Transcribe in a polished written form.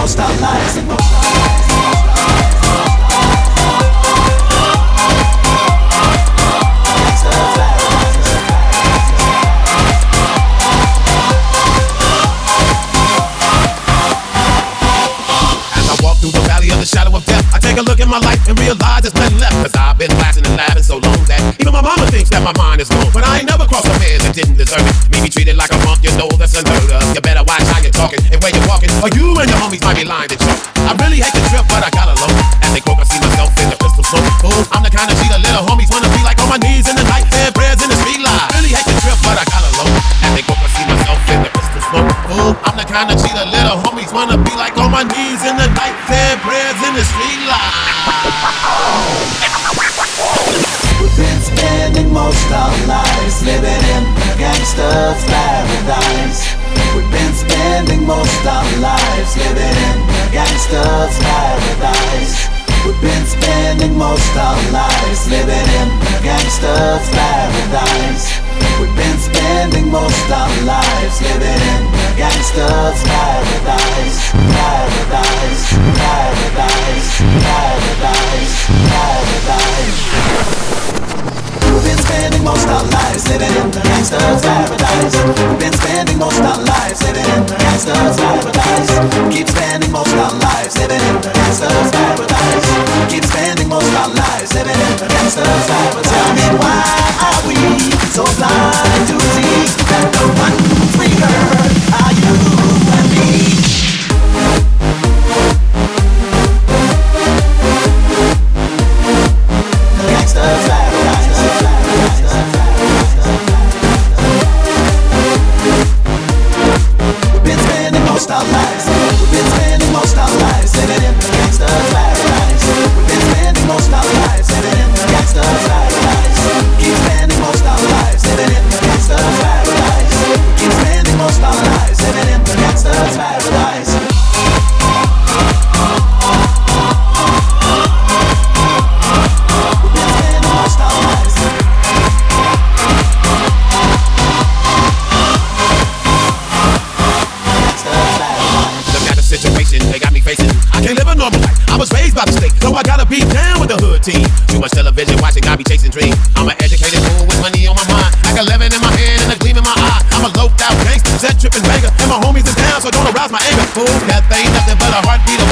most our lives. Shadow of death, I take a look at my life and realize there's nothing left. Cause I've been blasting and laughing so long that even my mama thinks that my mind is gone. But I ain't never crossed a man that didn't deserve it. Me be treated like a punk, you know that's unheard of. You better watch how you're talking and where you're walking, or you and your homies might be lying to chalk. I really hate the trip, but I gotta low. As they croak, I see myself in the crystal smoke. Fool, I'm the kind of G the little homies wanna be like on my knees in the night, and prayers in the street light. Really hate the trip, but I gotta low. As they croak, I see myself in the crystal smoke. Fool, I'm the kind of G the little homies wanna be like on my knees in the night, and prayers in the street light. We've been spending most our lives living in a gangster's paradise. We've been spending most our lives living in a gangster's paradise. We've been spending most our lives living in a gangster's paradise. We've been spending most our lives living in a gangster's paradise. Paradise, paradise, paradise, paradise. We've been spending most our lives living in the gangster's paradise. We've been spending most our lives living in the gangster's paradise. Keep spending most our lives living in the gangster's paradise. Keep spending most our lives living in the gangster's paradise. Tell me why are we so blind to see that the ones we hurt are you and me? The gangster's paradise. We've been spending most our lives. We've been spending most our lives living in the gangster's paradise. We've been spending most our lives living in the gangster's paradise. Keep spending most our lives living in the gangster's paradise. Keep spending most our lives living in the gangster's paradise. They got me facing, I can't live a normal life. I was raised by the state, so I gotta be down with the hood team. Too much television watching, got me chasing dreams. I'm an educated fool with money on my mind, like 11 in my hand and a gleam in my eye. I'm a loped out gangster, set tripping banger, and my homies is down, so don't arouse my anger. Fool, death ain't nothing but a heartbeat